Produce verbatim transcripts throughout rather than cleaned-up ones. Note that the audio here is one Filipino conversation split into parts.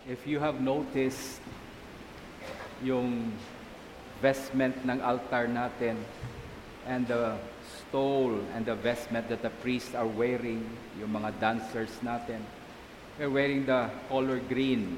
If you have noticed yung vestment ng altar natin and the stole and the vestment that the priests are wearing, yung mga dancers natin, they're wearing the color green,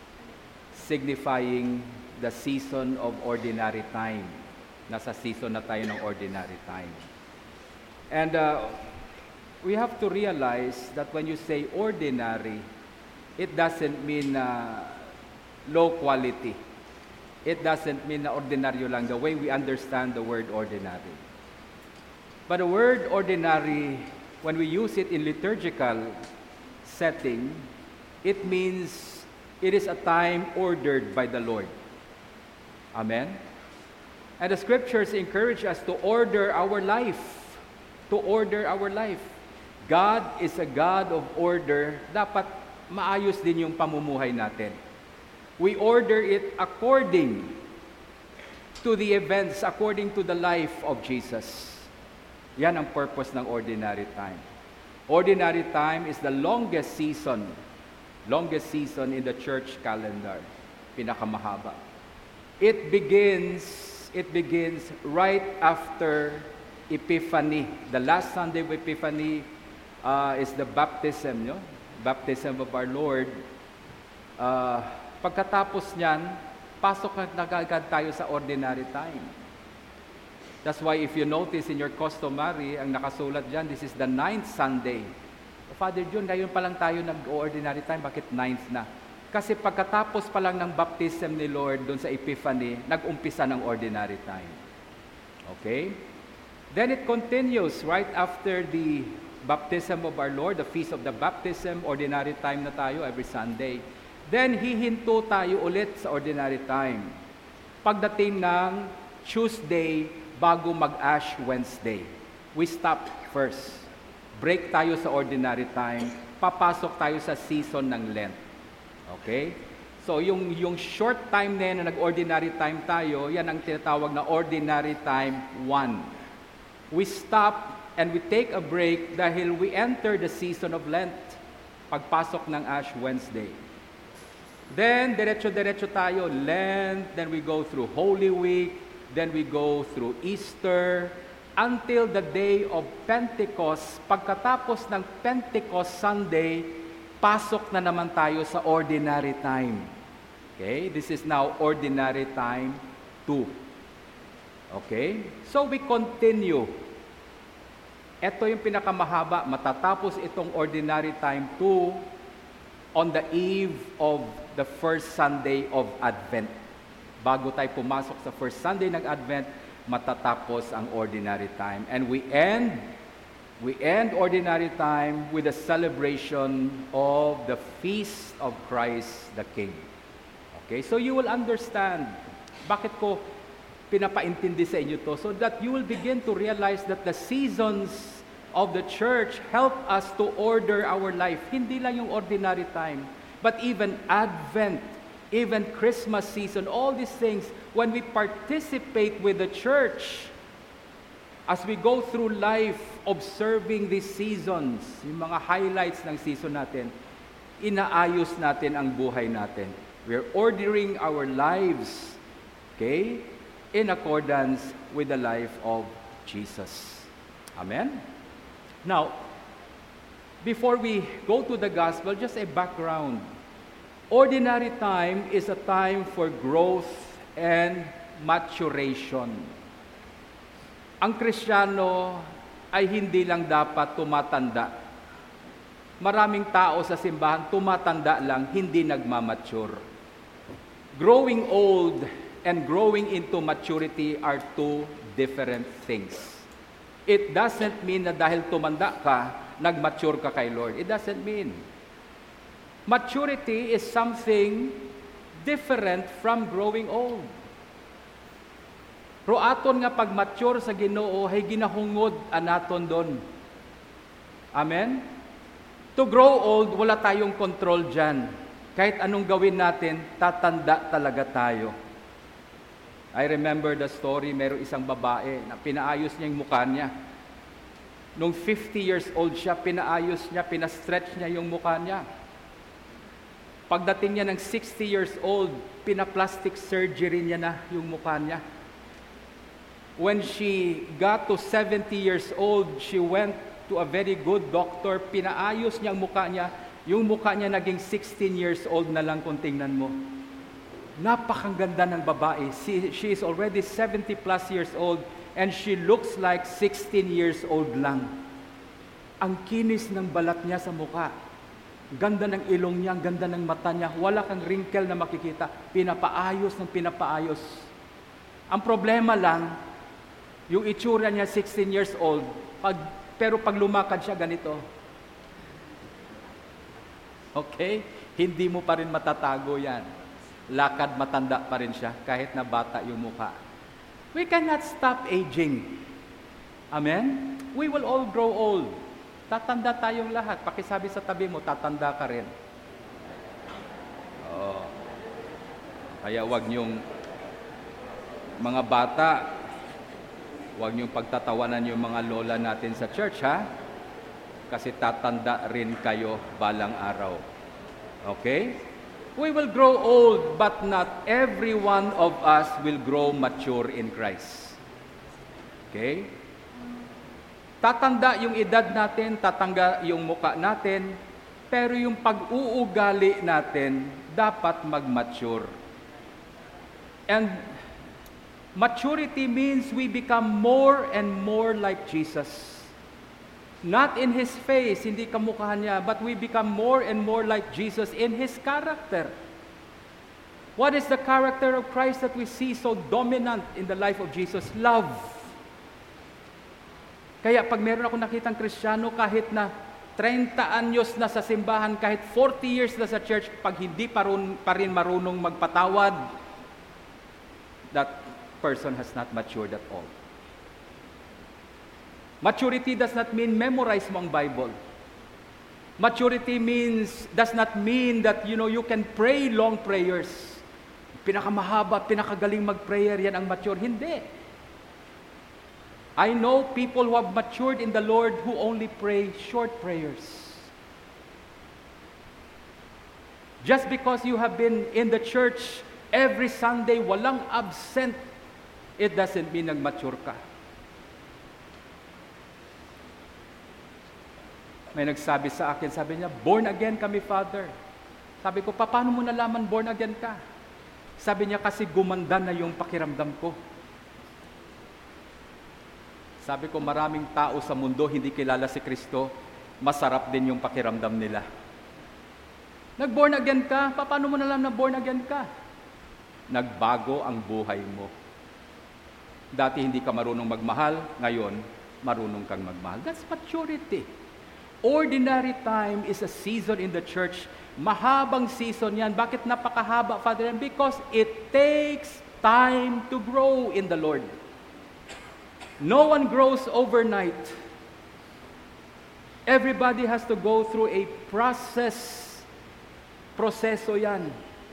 signifying the season of ordinary time. Nasa season na tayo ng ordinary time. And uh, we have to realize that when you say ordinary, it doesn't mean uh, low quality. It doesn't mean na ordinaryo lang, the way we understand the word ordinary. But the word ordinary, when we use it in liturgical setting, it means it is a time ordered by the Lord. Amen? And the scriptures encourage us to order our life. To order our life. God is a God of order. Dapat maayos din yung pamumuhay natin. We order it according to the events, according to the life of Jesus. Yan ang purpose ng ordinary time. Ordinary time is the longest season, longest season in the church calendar. Pinakamahaba. It begins, it begins right after Epiphany. The last Sunday of Epiphany uh, is the baptism, no? Baptism of our Lord. Uh, pagkatapos niyan, pasok na agad tayo sa ordinary time. That's why if you notice in your customary, ang nakasulat dyan, this is the ninth Sunday. Father John, ngayon pa lang tayo nag-ordinary time, bakit ninth na? Kasi pagkatapos pa lang ng baptism ni Lord doon sa Epiphany, nag-umpisa ng ordinary time. Okay? Then it continues right after the baptism of our Lord, the feast of the baptism, ordinary time na tayo every Sunday. Then hihinto tayo ulit sa ordinary time. Pagdating ng Tuesday bago mag-Ash Wednesday, we stop first. Break tayo sa ordinary time, papasok tayo sa season ng Lent. Okay? So yung, yung short time na yan na nag-ordinary time tayo, yan ang tinatawag na ordinary time one. We stop and we take a break dahil we enter the season of Lent, pagpasok ng Ash Wednesday. Then, diretso-diretso tayo, Lent, then we go through Holy Week, then we go through Easter, until the day of Pentecost. Pagkatapos ng Pentecost Sunday, pasok na naman tayo sa ordinary time. Okay? This is now ordinary time two. Okay? So we continue. Ito yung pinakamahaba. Matatapos itong ordinary time two on the eve of the first Sunday of Advent. Bago tayo pumasok sa first Sunday ng Advent, matatapos ang ordinary time. And we end, we end ordinary time with the celebration of the feast of Christ the King. Okay? So you will understand bakit ko pinapaintindi sa inyo to, so that you will begin to realize that the seasons of the church help us to order our life. Hindi lang yung ordinary time, but even Advent, even Christmas season, all these things, when we participate with the church, as we go through life, observing these seasons, yung mga highlights ng season natin, inaayos natin ang buhay natin. We're ordering our lives, okay, in accordance with the life of Jesus. Amen? Now, before we go to the gospel, just a background. Ordinary time is a time for growth and maturation. Ang Kristiyano ay hindi lang dapat tumatanda. Maraming tao sa simbahan tumatanda lang, hindi nagmamature. Growing old and growing into maturity are two different things. It doesn't mean na dahil tumanda ka, nag-mature ka kay Lord. It doesn't mean. Maturity is something different from growing old. Roaton nga pag-mature sa Ginoo, hay ginahungod anaton doon. Amen? To grow old, wala tayong control dyan. Kahit anong gawin natin, tatanda talaga tayo. I remember the story, mayroong isang babae na pinaayos niya yung mukha niya. Nung fifty years old siya, pinaayos niya, pinastretch niya yung mukha niya. Pagdating niya ng sixty years old, pinaplastic surgery niya na yung mukha niya. When she got to seventy years old, she went to a very good doctor. Pinaayos niya ang mukha niya. Yung mukha niya naging sixteen years old na lang kung tingnan mo. Napakaganda ng babae. She, she is already seventy plus years old and she looks like sixteen years old lang. Ang kinis ng balat niya sa mukha. Ganda ng ilong niya, ganda ng mata niya. Wala kang wrinkle na makikita. Pinapaayos ng pinapaayos. Ang problema lang, yung itsura niya sixteen years old, pag, pero pag lumakad siya ganito. Okay? Hindi mo pa rin matatago yan. Lakad matanda pa rin siya kahit na bata yung mukha. We cannot stop aging. Amen? We will all grow old. Tatanda tayong lahat. Pakisabi sa tabi mo, tatanda ka rin. Oh. Kaya wag niyong mga bata, wag niyong pagtatawanan yung mga lola natin sa church, ha? Kasi tatanda rin kayo balang araw. Okay? We will grow old, but not every one of us will grow mature in Christ. Okay? Tatanda yung edad natin, tatanda yung muka natin, pero yung pag-uugali natin dapat mag-mature. And maturity means we become more and more like Jesus. Not in His face, hindi kamukha niya, but we become more and more like Jesus in His character. What is the character of Christ that we see so dominant in the life of Jesus? Love. Kaya pag meron ako nakitang Kristiyano, kahit na thirty anyos na sa simbahan, kahit forty years na sa church, pag hindi pa rin, pa rin marunong magpatawad, that person has not matured at all. Maturity does not mean memorize mo ang Bible. Maturity means, does not mean that, you know, you can pray long prayers. Pinakamahaba, pinakagaling mag-prayer, yan ang mature. Hindi. I know people who have matured in the Lord who only pray short prayers. Just because you have been in the church every Sunday, walang absent, it doesn't mean nag-mature ka. May nagsabi sa akin, sabi niya, born again kami, Father. Sabi ko, paano mo nalaman born again ka? Sabi niya, kasi gumanda na yung pakiramdam ko. Sabi ko, maraming tao sa mundo hindi kilala si Kristo, masarap din yung pakiramdam nila. Nag-born again ka? Paano mo nalang na born again ka? Nagbago ang buhay mo. Dati hindi ka marunong magmahal, ngayon marunong kang magmahal. That's maturity. Ordinary time is a season in the church. Mahabang season yan. Bakit napakahaba, Father? Because it takes time to grow in the Lord. No one grows overnight. Everybody has to go through a process. Proseso yan.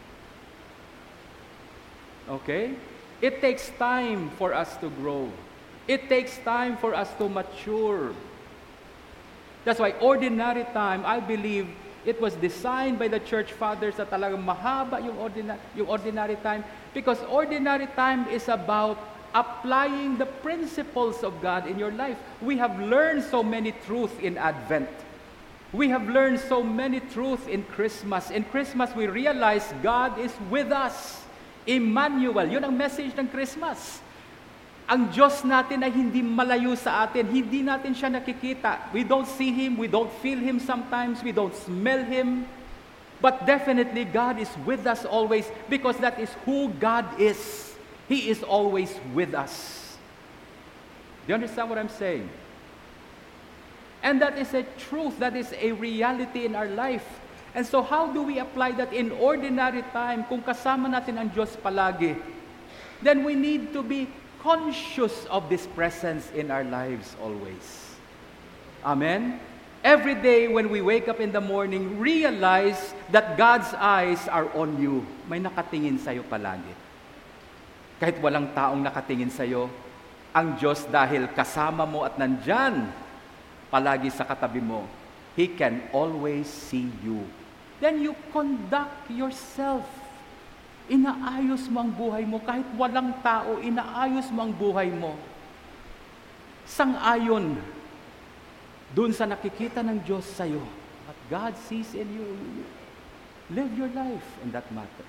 Okay? It takes time for us to grow. It takes time for us to mature. That's why ordinary time, I believe, it was designed by the church fathers na talagang mahaba yung ordinary, yung ordinary time. Because ordinary time is about applying the principles of God in your life. We have learned so many truths in Advent. We have learned so many truths in Christmas. In Christmas, we realize God is with us. Emmanuel, yun ang message ng Christmas. Ang Diyos natin ay hindi malayo sa atin. Hindi natin siya nakikita. We don't see Him, we don't feel Him sometimes, we don't smell Him. But definitely, God is with us always because that is who God is. He is always with us. Do you understand what I'm saying? And that is a truth, that is a reality in our life. And so how do we apply that in ordinary time kung kasama natin ang Diyos palagi? Then we need to be conscious of this presence in our lives always. Amen? Every day when we wake up in the morning, realize that God's eyes are on you. May nakatingin sa'yo palagi. Kahit walang taong nakatingin sa'yo, ang Diyos dahil kasama mo at nandyan, palagi sa katabi mo, He can always see you. then you conduct yourself. Inaayos mo ang buhay mo. Kahit walang tao, inaayos mo ang buhay mo. Sang-ayon dun sa nakikita ng Diyos sa'yo. What God sees in you, live your life in that matter.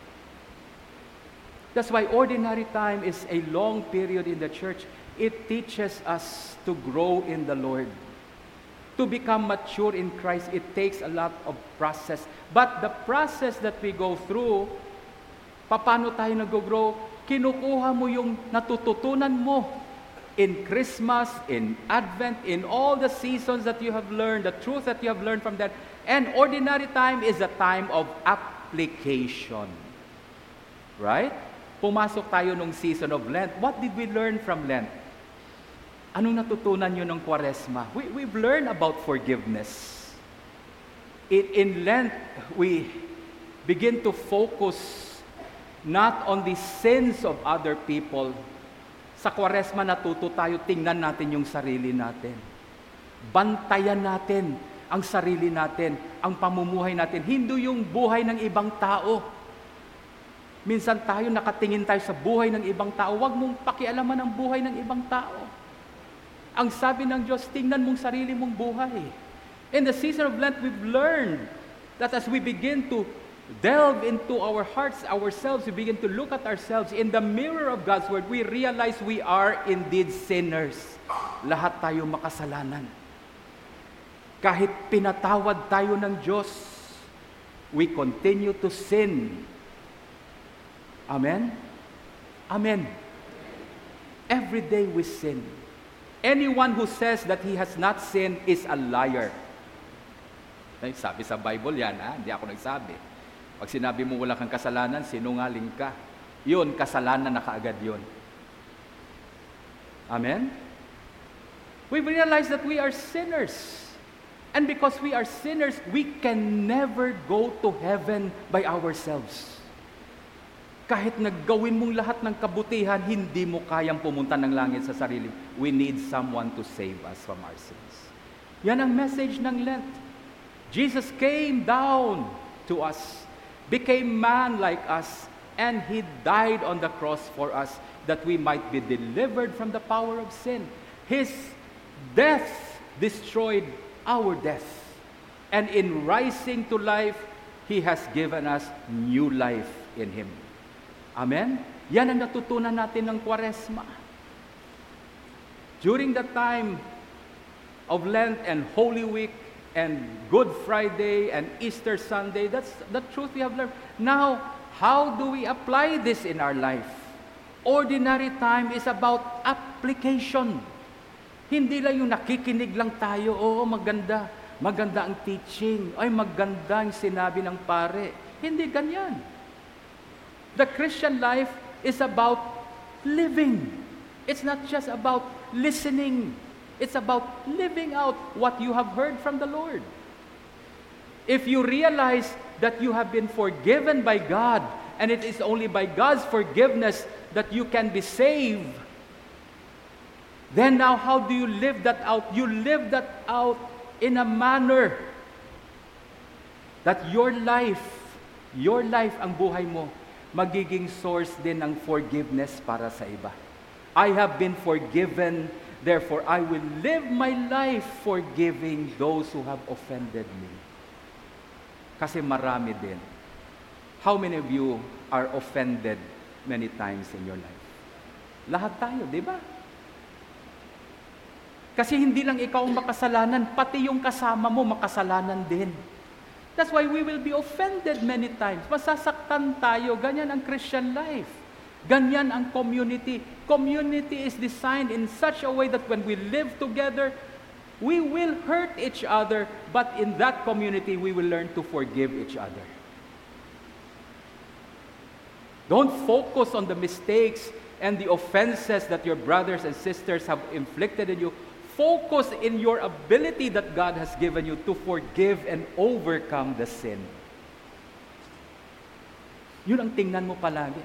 That's why ordinary time is a long period in the church. It teaches us to grow in the Lord. To become mature in Christ, it takes a lot of process. But the process that we go through, paano tayo nag-grow? Kinukuha mo yung natututunan mo in Christmas, in Advent, in all the seasons that you have learned, the truth that you have learned from that. And ordinary time is a time of application. Right? Pumasok tayo nung season of Lent. What did we learn from Lent? Anong natutunan nyo ng Kwaresma? We, we've learned about forgiveness. In, in Lent, we begin to focus not on the sins of other people. Sa Kwaresma, natuto tayo, tingnan natin yung sarili natin. Bantayan natin ang sarili natin, ang pamumuhay natin. Hindi yung buhay ng ibang tao. Minsan tayo, nakatingin tayo sa buhay ng ibang tao. Huwag mong pakialaman ang buhay ng ibang tao. Ang sabi ng Diyos, tingnan mong sarili mong buhay. In the season of Lent, we've learned that as we begin to delve into our hearts, ourselves, we begin to look at ourselves in the mirror of God's Word, we realize we are indeed sinners. Lahat tayo makasalanan. Kahit pinatawad tayo ng Diyos, we continue to sin. Amen? Amen. Every day we sin. Anyone who says that he has not sinned is a liar. Ay, sabi sa Bible yan, ha? Hindi ako nagsabi. Pag sinabi mo wala kang kasalanan, sinungaling ka. Yun, kasalanan na kaagad yun. Amen? We realize that we are sinners. And because we are sinners, we can never go to heaven by ourselves. Kahit naggawin mong lahat ng kabutihan, hindi mo kayang pumunta ng langit sa sarili. We need someone to save us from our sins. Yan ang message ng Lent. Jesus came down to us, became man like us, and He died on the cross for us that we might be delivered from the power of sin. His death destroyed our death. And in rising to life, He has given us new life in Him. Amen? Yan ang natutunan natin ng Kwaresma. During the time of Lent and Holy Week and Good Friday and Easter Sunday, that's the truth we have learned. Now, how do we apply this in our life? Ordinary time is about application. Hindi lang yung nakikinig lang tayo, oo, maganda. Maganda ang teaching. Ay, maganda ang sinabi ng pare. Hindi ganyan. The Christian life is about living. It's not just about listening. It's about living out what you have heard from the Lord. If you realize that you have been forgiven by God, and it is only by God's forgiveness that you can be saved, then now how do you live that out? You live that out in a manner that your life, your life, ang buhay mo, magiging source din ng forgiveness para sa iba. I have been forgiven, therefore I will live my life forgiving those who have offended me. Kasi marami din. How many of you are offended many times in your life? Lahat tayo, di ba? Kasi hindi lang ikaw ang makasalanan, pati yung kasama mo makasalanan din. That's why we will be offended many times. Masasaktan tayo. Ganyan ang Christian life. Ganyan ang community. Community is designed in such a way that when we live together, we will hurt each other, but in that community, we will learn to forgive each other. Don't focus on the mistakes and the offenses that your brothers and sisters have inflicted on you. Focus in your ability that God has given you to forgive and overcome the sin. Yun ang tingnan mo palagi.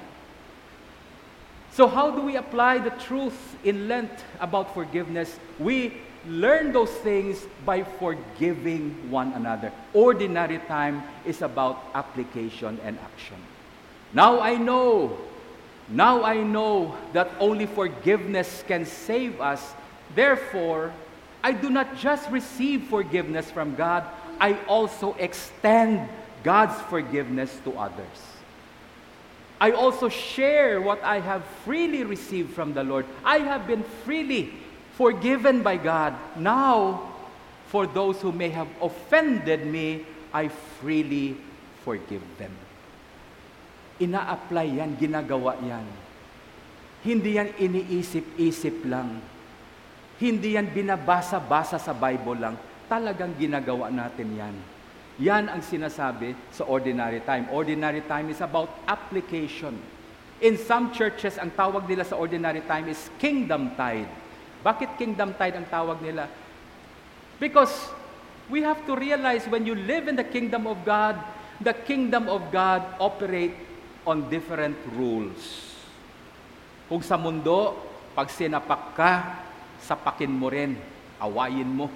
So how do we apply the truth in Lent about forgiveness? We learn those things by forgiving one another. Ordinary time is about application and action. Now I know, now I know that only forgiveness can save us. Therefore, I do not just receive forgiveness from God, I also extend God's forgiveness to others. I also share what I have freely received from the Lord. I have been freely forgiven by God. Now, for those who may have offended me, I freely forgive them. Ina-apply yan, ginagawa yan. Hindi yan iniisip-isip lang. Hindi yan binabasa-basa sa Bible lang. Talagang ginagawa natin yan. Yan ang sinasabi sa ordinary time. Ordinary time is about application. In some churches, ang tawag nila sa ordinary time is kingdom tide. Bakit kingdom tide ang tawag nila? Because we have to realize when you live in the kingdom of God, the kingdom of God operate on different rules. Kung sa mundo, pag sinapak ka, sapakin mo rin, awayin mo.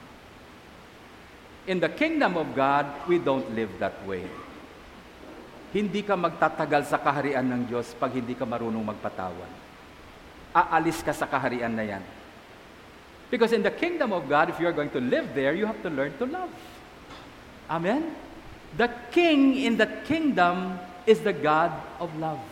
In the kingdom of God, we don't live that way. Hindi ka magtatagal sa kaharian ng Diyos pag hindi ka marunong magpatawad. Aalis ka sa kaharian na yan. Because in the kingdom of God, if you're going to live there, you have to learn to love. Amen? The king in that kingdom is the God of love.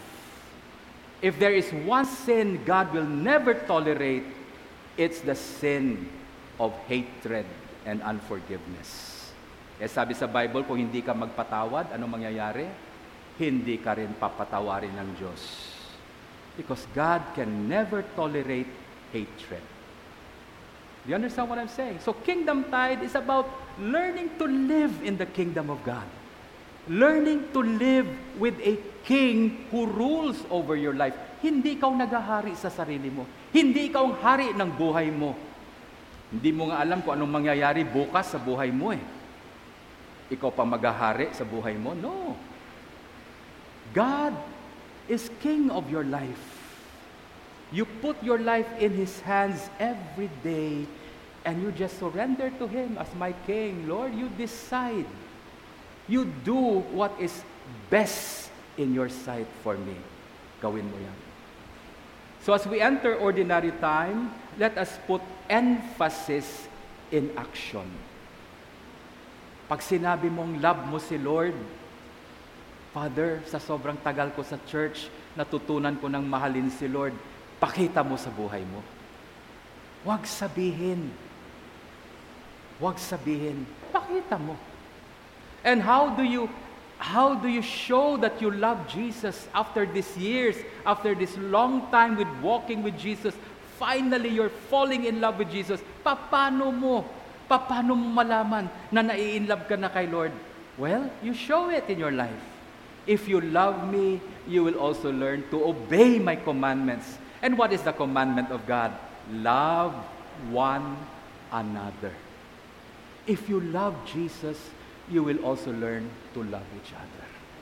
If there is one sin God will never tolerate, it's the sin of hatred and unforgiveness. Eh sabi sa Bible, kung hindi ka magpatawad, anong mangyayari? Hindi ka rin papatawarin ng Diyos. Because God can never tolerate hatred. Do you understand what I'm saying? So kingdom tide is about learning to live in the kingdom of God. Learning to live with a king who rules over your life. Hindi ikaw naghahari sa sarili mo. Hindi ikaw ang hari ng buhay mo. Hindi mo nga alam kung anong mangyayari bukas sa buhay mo eh. Ikaw pa maghahari sa buhay mo? No. God is king of your life. You put your life in His hands every day and you just surrender to Him as my king. Lord, you decide. You do what is best in your sight for me. Gawin mo yan. So as we enter ordinary time, let us put emphasis in action. Pag sinabi mong love mo si Lord, Father, sa sobrang tagal ko sa church, natutunan ko ng mahalin si Lord, pakita mo sa buhay mo. Huwag sabihin. Huwag sabihin. Pakita mo. And how do you how do you show that you love Jesus after these years, after this long time with walking with Jesus? Finally, you're falling in love with Jesus. Paano mo? Paano mo malaman na nai-inlove ka na kay Lord? Well, you show it in your life. If you love me, you will also learn to obey my commandments. And what is the commandment of God? Love one another. If you love Jesus, you will also learn to love each other.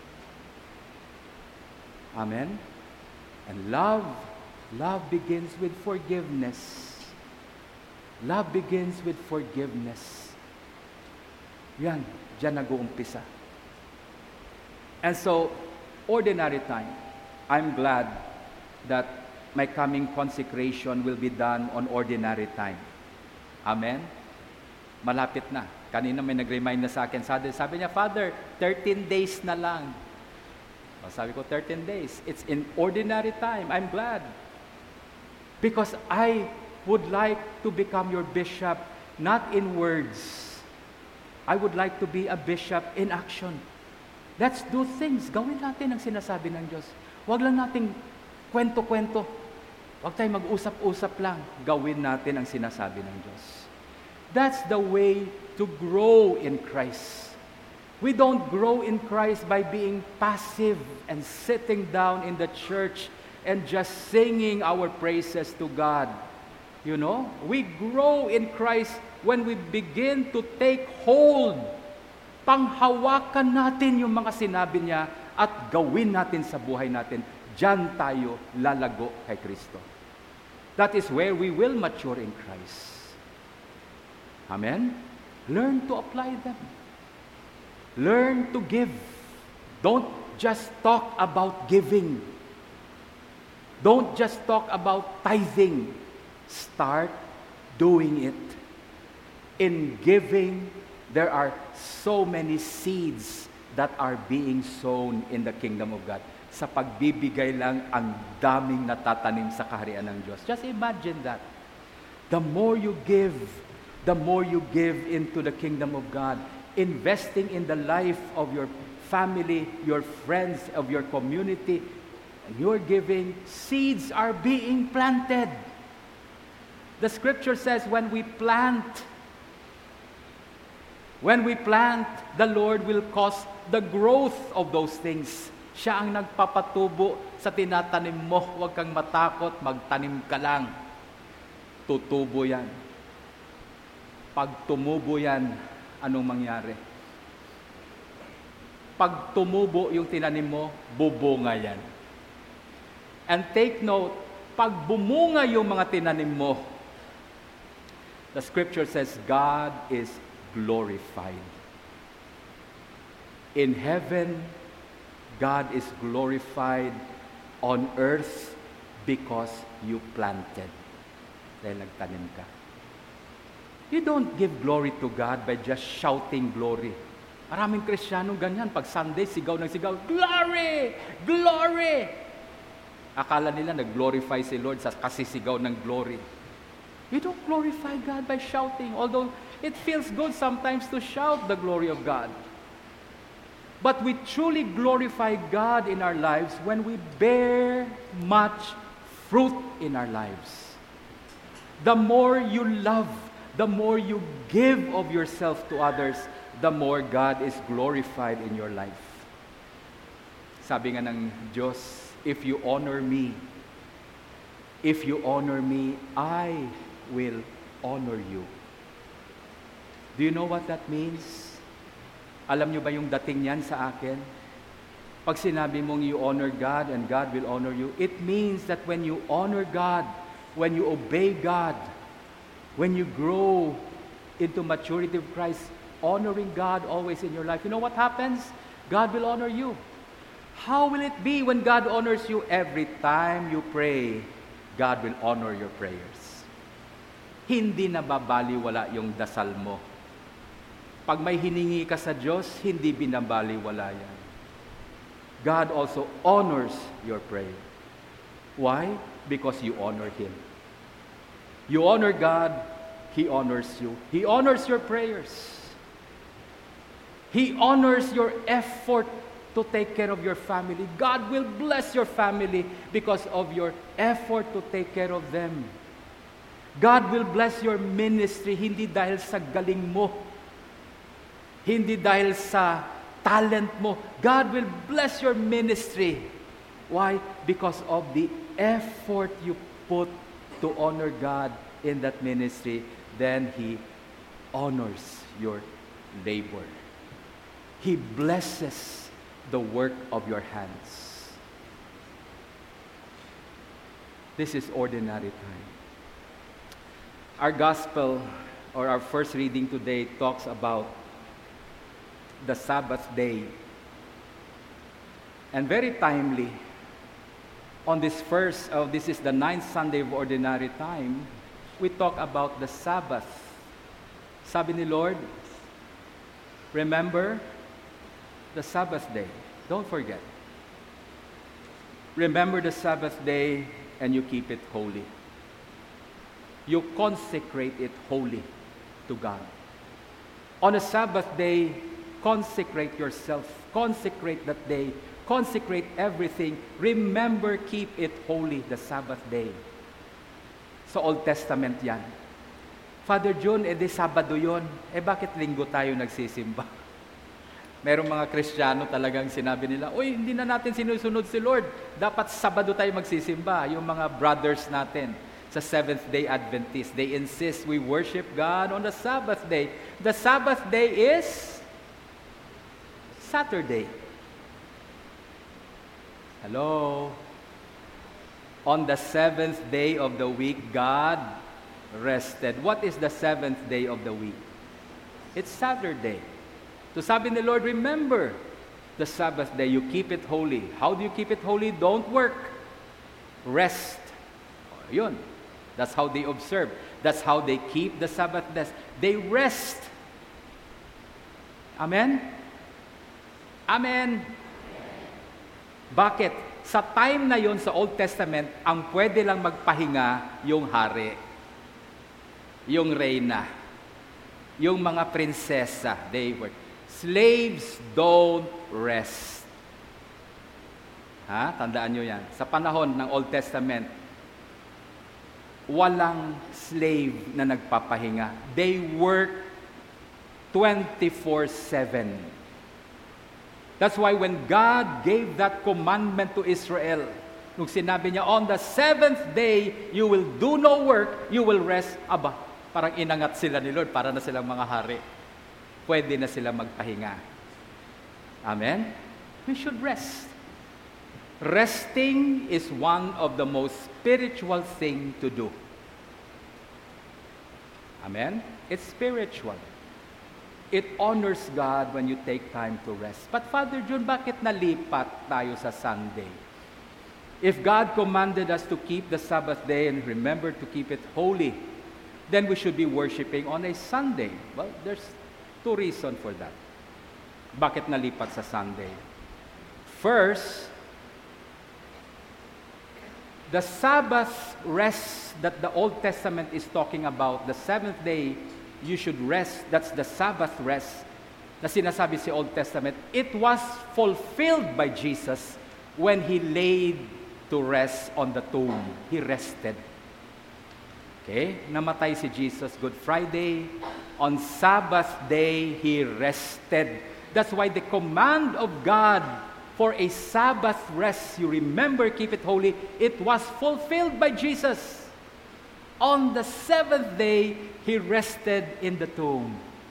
Amen? And love, love begins with forgiveness. Love begins with forgiveness. Yan, dyan nag-uumpisa. And so, ordinary time, I'm glad that my coming consecration will be done on ordinary time. Amen? Malapit na. Kanina may nag-remind na sa akin. Sabi, sabi niya, Father, thirteen days na lang. O, sabi ko, thirteen days. It's in ordinary time. I'm glad. Because I would like to become your bishop, not in words. I would like to be a bishop in action. Let's do things. Gawin natin ang sinasabi ng Diyos. Huwag lang nating kwento-kwento. Huwag tayong mag-usap-usap lang. Gawin natin ang sinasabi ng Diyos. That's the way to grow in Christ. We don't grow in Christ by being passive and sitting down in the church and just singing our praises to God. You know, we grow in Christ when we begin to take hold. Panghawakan natin yung mga sinabi niya at gawin natin sa buhay natin. Diyan tayo lalago kay Kristo. That is where we will mature in Christ. Amen? Learn to apply them. Learn to give. Don't just talk about giving. Don't just talk about tithing. Start doing it. In giving, there are so many seeds that are being sown in the kingdom of God. Sa pagbibigay lang, ang daming natatanim sa kaharian ng Diyos. Just imagine that. The more you give, the more you give into the kingdom of God, investing in the life of your family, your friends, of your community, and you're giving, seeds are being planted. The scripture says when we plant, when we plant, the Lord will cause the growth of those things. Siya ang nagpapatubo sa tinatanim mo. Huwag kang matakot, magtanim ka lang. Tutubo yan. Pag tumubo yan, anong mangyari? Pag tumubo yung tinanim mo, bubunga yan. And take note, pag bumunga yung mga tinanim mo, the scripture says God is glorified. In heaven, God is glorified on earth because you planted. Dahil nagtanim ka. You don't give glory to God by just shouting glory. Maraming Kristiyanong ganyan. Pag Sunday, sigaw ng sigaw, glory! Glory! Akala nila nag-glorify si Lord sa kasisigaw ng glory. You don't glorify God by shouting, although it feels good sometimes to shout the glory of God. But we truly glorify God in our lives when we bear much fruit in our lives. The more you love, the more you give of yourself to others, the more God is glorified in your life. Sabi nga ng Diyos, if you honor me, if you honor me, I will honor you. Do you know what that means? Alam nyo ba yung dating yan sa akin? Pag sinabi mong you honor God and God will honor you, it means that when you honor God, when you obey God, when you grow into maturity of Christ, honoring God always in your life, you know what happens? God will honor you. How will it be when God honors you? Every time you pray, God will honor your prayers. Hindi na babaliwala yung dasal mo. Pag may hiningi ka sa Diyos, hindi binabaliwala yan. God also honors your prayer. Why? Because you honor Him. You honor God, He honors you. He honors your prayers. He honors your effort to take care of your family. God will bless your family because of your effort to take care of them. God will bless your ministry hindi dahil sa galing mo, hindi dahil sa talent mo. God will bless your ministry. Why? Because of the effort you put to honor God in that ministry. Then He honors your labor. He blesses the work of your hands. This is ordinary time. Our gospel, or our first reading today, talks about the Sabbath day. And very timely, on this first, oh, this is the ninth Sunday of ordinary time, we talk about the Sabbath. Sabi ni Lord, remember the Sabbath day. Don't forget. Remember the Sabbath day and you keep it holy. You consecrate it holy to God. On a Sabbath day, consecrate yourself. Consecrate that day. Consecrate everything. Remember, keep it holy, the Sabbath day. Sa Old Testament yan. Father June, eh di Sabado yun. Eh bakit linggo tayo nagsisimba? Merong mga Kristiyano talagang sinabi nila, uy, hindi na natin sinusunod si Lord. Dapat Sabado tayo magsisimba. Yung mga brothers natin sa Seventh-day Adventist, they insist we worship God on the Sabbath day. The Sabbath day is Saturday. Hello? On the seventh day of the week, God rested. What is the seventh day of the week? It's Saturday. So sabi ni Lord, remember the Sabbath day. You keep it holy. How do you keep it holy? Don't work. Rest. O, yun. That's how they observe. That's how they keep the Sabbath day. They rest. Amen? Amen. Bakit? Sa time na yon sa Old Testament, ang pwede lang magpahinga yung hari, yung reyna, yung mga prinsesa. They were. Slaves don't rest. Ha? Tandaan nyo yan. Sa panahon ng Old Testament, walang slave na nagpapahinga. They work twenty-four seven. That's why when God gave that commandment to Israel, nung sinabi niya, on the seventh day, you will do no work, you will rest. Aba, parang inangat sila ni Lord, para na silang mga hari. Pwede na sila magpahinga. Amen? We should rest. Resting is one of the most spiritual thing to do. Amen? It's spiritual. It honors God when you take time to rest. But Father June, bakit nalipat tayo sa Sunday? If God commanded us to keep the Sabbath day and remember to keep it holy, then we should be worshiping on a Sunday. Well, there's two reasons for that. Bakit nalipat sa Sunday? First, the Sabbath rest that the Old Testament is talking about, the seventh day, you should rest. That's the Sabbath rest na sinasabi sa Old Testament. It was fulfilled by Jesus when He laid to rest on the tomb. He rested. Okay? Namatay si Jesus Good Friday. On Sabbath day, He rested. That's why the command of God for a Sabbath rest, you remember, keep it holy, it was fulfilled by Jesus. On the seventh day, He rested in the tomb.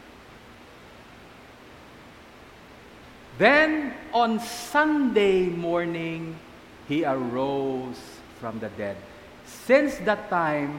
Then, on Sunday morning, He arose from the dead. Since that time,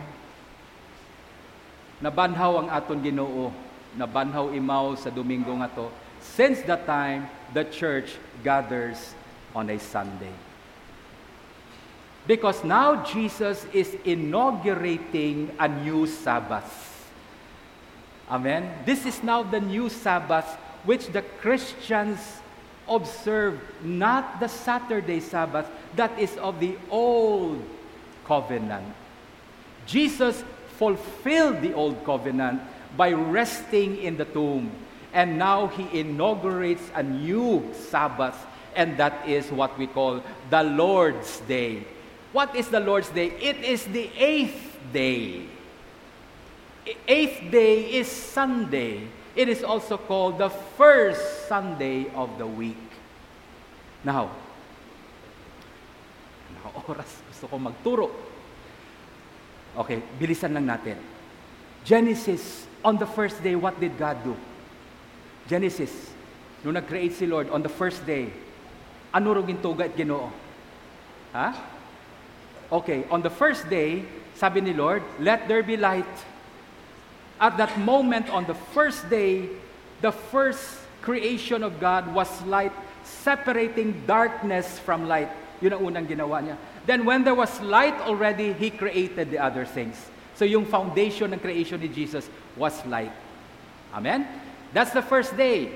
nabanhaw ang aton Ginoo, nabanhaw imaw sa Domingo nga to. Since that time, the church gathers on a Sunday. Because now Jesus is inaugurating a new Sabbath. Amen? This is now the new Sabbath which the Christians observe, not the Saturday Sabbath that is of the old covenant. Jesus fulfilled the old covenant by resting in the tomb. And now He inaugurates a new Sabbath, and that is what we call the Lord's Day. What is the Lord's Day? It is the eighth day. Eighth day is Sunday. It is also called the first Sunday of the week. Now, na oras, gusto ko magturo. Okay, bilisan lang natin. Genesis, on the first day, what did God do? Genesis, nung nag-create si Lord on the first day, ano ro gintuga at Ginoo? Ha? Okay, on the first day, sabi ni Lord, let there be light. At that moment, on the first day, the first creation of God was light, separating darkness from light. Yun ang unang ginawa niya. Then when there was light already, He created the other things. So yung foundation ng creation ni Jesus was light. Amen? That's the first day.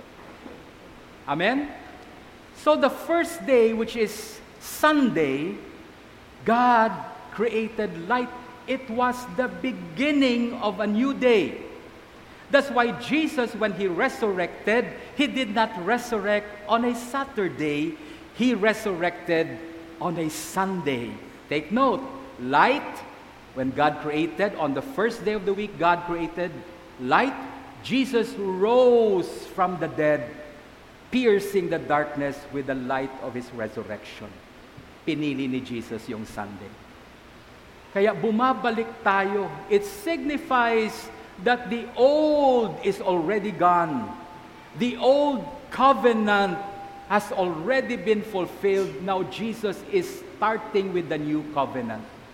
Amen? So the first day, which is Sunday, God created light. It was the beginning of a new day. That's why Jesus, when He resurrected, He did not resurrect on a Saturday. He resurrected on a Sunday. Take note, light, when God created, on the first day of the week, God created light. Jesus rose from the dead, piercing the darkness with the light of His resurrection. Pinili ni Jesus yung Sunday. Kaya bumabalik tayo. It signifies that the old is already gone. The old covenant has already been fulfilled. Now Jesus is starting with the new covenant.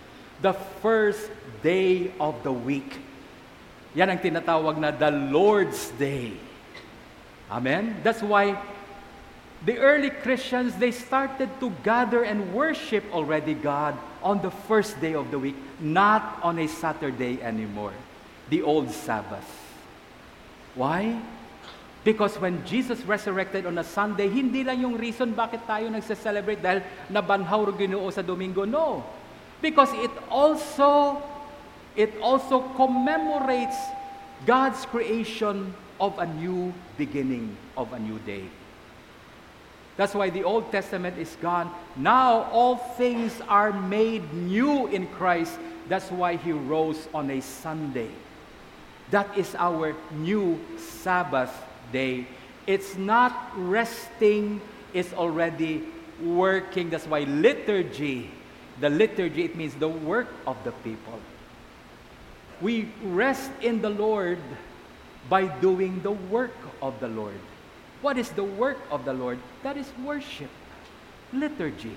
the first day of the week. Yan ang tinatawag na the Lord's Day. Amen? That's why the early Christians, they started to gather and worship already God on the first day of the week, not on a Saturday anymore, the old Sabbath. Why? Because when Jesus resurrected on a Sunday, hindi lang yung reason bakit tayo nagse-celebrate dahil nabanhaw ro Ginoo sa Domingo. No. Because it also it also commemorates God's creation of a new beginning, of a new day. That's why the Old Testament is gone. Now all things are made new in Christ. That's why He rose on a Sunday. That is our new Sabbath day. It's not resting, it's already working. That's why liturgy, the liturgy, it means the work of the people. We rest in the Lord by doing the work of the Lord. What is the work of the Lord? That is worship, liturgy.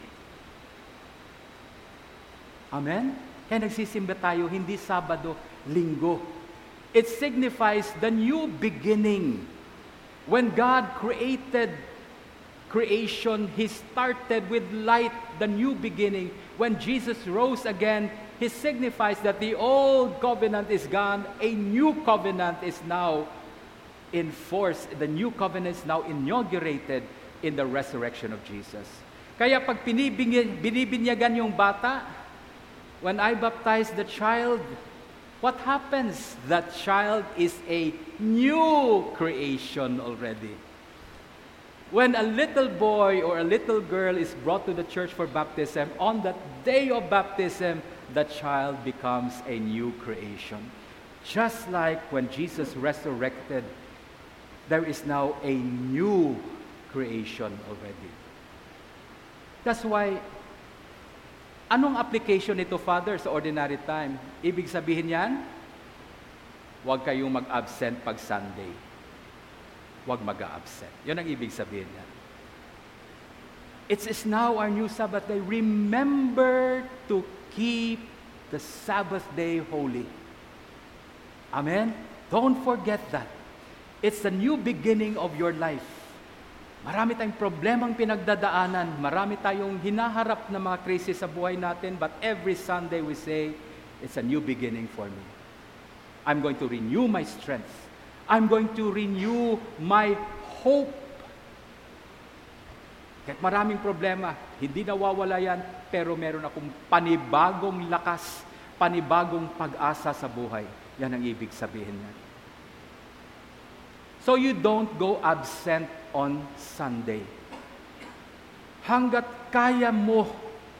Amen? Kaya nagsisimba tayo, hindi Sabado, Linggo. It signifies the new beginning. When God created creation, He started with light, the new beginning. When Jesus rose again, He signifies that the old covenant is gone, a new covenant is now in force. The new covenant is now inaugurated in the resurrection of Jesus. Kaya pag pinibinyagan, binibinyagan yung bata, when I baptize the child, what happens? That child is a new creation already. When a little boy or a little girl is brought to the church for baptism, on that day of baptism, the child becomes a new creation. Just like when Jesus resurrected, there is now a new creation already. That's why, anong application nito, Father, sa ordinary time? Ibig sabihin yan, huwag kayong mag-absent pag Sunday. Huwag mag-absent. Yun ang ibig sabihin yan. It is now our new Sabbath day. Remember to keep the Sabbath day holy. Amen? Don't forget that. It's the new beginning of your life. Marami tayong problemang pinagdadaanan. Marami tayong hinaharap na mga krisis sa buhay natin. But every Sunday we say, it's a new beginning for me. I'm going to renew my strength. I'm going to renew my hope. Kahit maraming problema, hindi nawawala yan, pero meron akong panibagong lakas, panibagong pag-asa sa buhay. Yan ang ibig sabihin niya. So you don't go absent on Sunday. Hanggat kaya mo,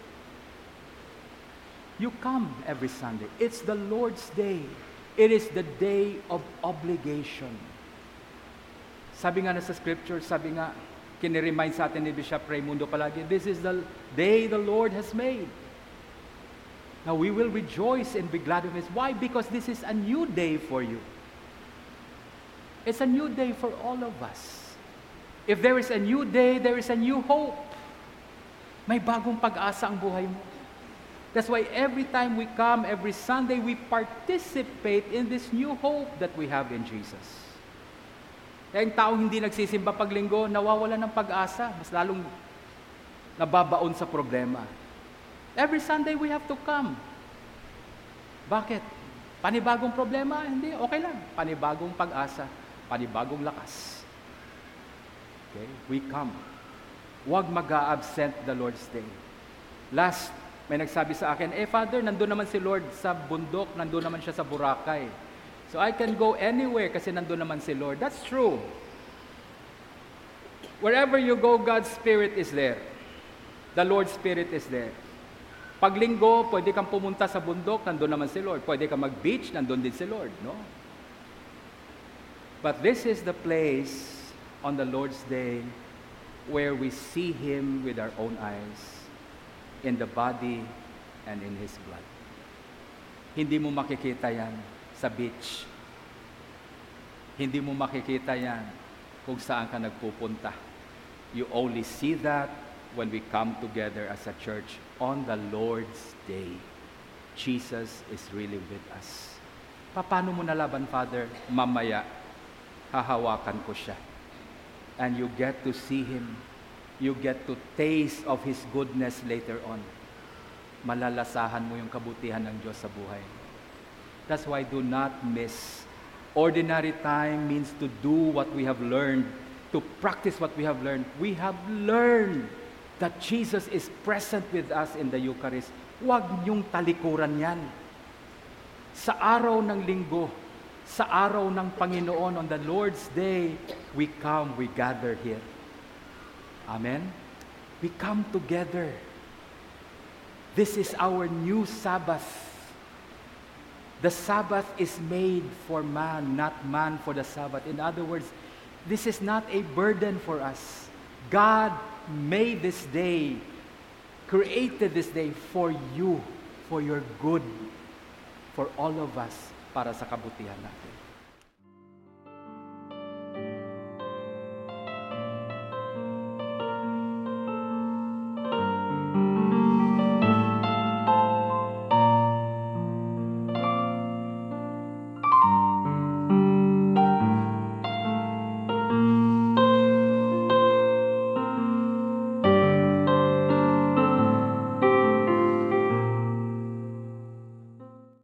you come every Sunday. It's the Lord's day. It is the day of obligation. Sabi nga na sa scripture, sabi nga, kiniremind sa atin ni Bishop Raimundo palagi, this is the day the Lord has made. Now we will rejoice and be glad of it. Why? Because this is a new day for you. It's a new day for all of us. If there is a new day, there is a new hope. May bagong pag-asa ang buhay mo. That's why every time we come, every Sunday, we participate in this new hope that we have in Jesus. Kaya yung taong hindi nagsisimba pag linggo, nawawala ng pag-asa, mas lalong nababaon sa problema. Every Sunday we have to come. Bakit? Panibagong problema? Hindi, okay lang. Panibagong pag-asa, panibagong lakas. Okay? We come. Huwag mag-a-absent the Lord's Day. Last, may nagsabi sa akin, eh Father, nandun naman si Lord sa bundok, nandun naman siya sa Boracay. So I can go anywhere kasi nandun naman si Lord. That's true. Wherever you go, God's Spirit is there. The Lord's Spirit is there. Pag linggo, pwede kang pumunta sa bundok, nandun naman si Lord. Pwede kang mag-beach, nandun din si Lord. No? But this is the place on the Lord's Day where we see Him with our own eyes, in the body and in His blood. Hindi mo makikita yan sa beach. Hindi mo makikita yan kung saan ka nagpupunta. You only see that when we come together as a church on the Lord's Day. Jesus is really with us. Paano mo nalaban, Father? Mamaya, hahawakan ko siya. And you get to see Him. You get to taste of His goodness later on. Malalasahan mo yung kabutihan ng Diyos sa buhay. That's why do not miss. Ordinary time means to do what we have learned, to practice what we have learned. We have learned that Jesus is present with us in the Eucharist. Huwag niyong talikuran yan. Sa araw ng linggo, sa araw ng Panginoon, on the Lord's Day, we come, we gather here. Amen? We come together. This is our new Sabbath. The Sabbath is made for man, not man for the Sabbath. In other words, this is not a burden for us. God made this day, created this day for you, for your good, for all of us, para sa kabutihan natin.